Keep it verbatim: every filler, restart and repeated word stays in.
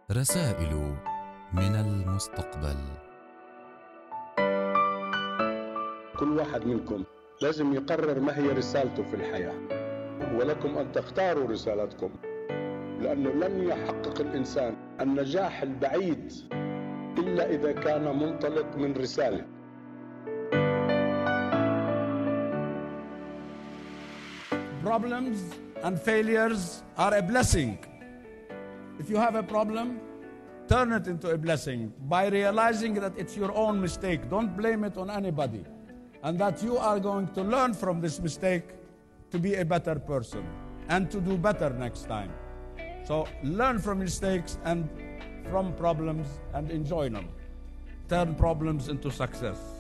رسائل من المستقبل. كل واحد منكم لازم يقرر ما هي رسالته في الحياة، ولكم أن تختاروا رسالتكم، لأنه لن يحقق الإنسان النجاح البعيد إلا إذا كان منطلق من رسالة. Problems and failures are a blessing. If you have a problem, turn it into a blessing by realizing that it's your own mistake. Don't blame it on anybody. And that you are going to learn from this mistake to be a better person and to do better next time. So learn from mistakes and from problems and enjoy them. Turn problems into success.